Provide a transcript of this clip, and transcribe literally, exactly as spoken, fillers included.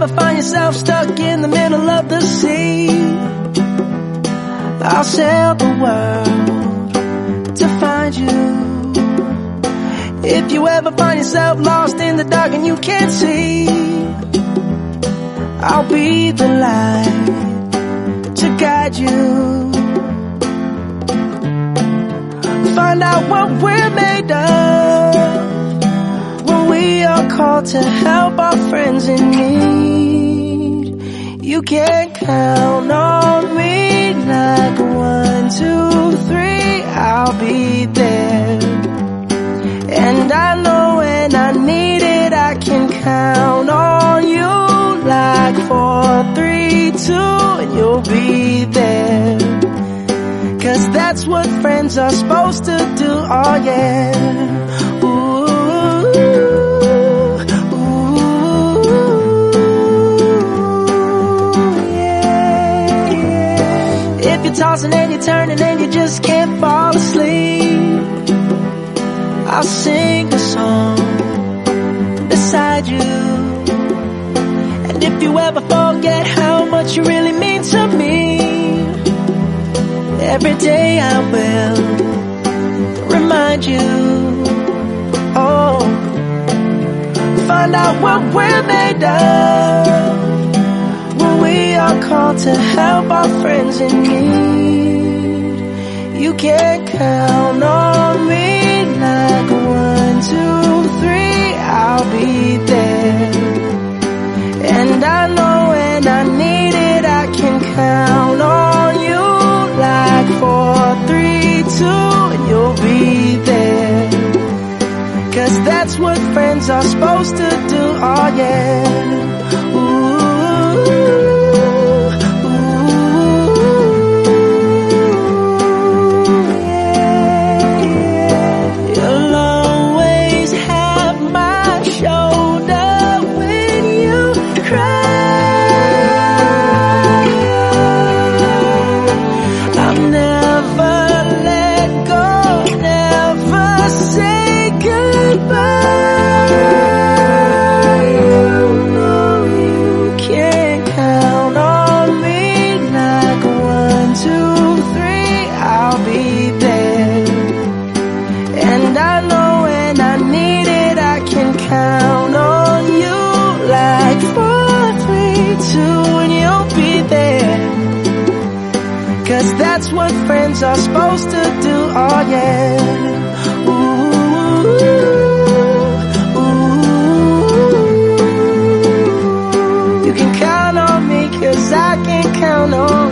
ever find yourself stuck in the middle of the sea, I'll sail the world to find you. If you ever find yourself lost in the dark and you can't see, I'll be the light to guide you. Find out what we're made of when we are called to help our friends in need. You can count on me like one, two, three, I'll be there. And I know when I need it, I can count on you like four, three, two, and you'll be there. Cause that's what friends are supposed to do, oh yeah. Ooh, ooh, yeah, yeah. If you're tossing and you're turning and you just can't fall asleep, I'll sing a song beside you. And if you ever forget how much you really mean to me, every day I will remind you. Oh, find out what we're made of when we are called to help our friends in need. You can count on me like one, two, three, I'll be there. And I know when I need it, I can count on you like four, three, two, and you'll be there. Cause that's what friends are supposed to do, oh yeah. Ooh, ooh, yeah, yeah. You'll always have my shoulder when you cry. Cause that's what friends are supposed to do, oh yeah. Ooh, ooh. You can count on me, cause I can count on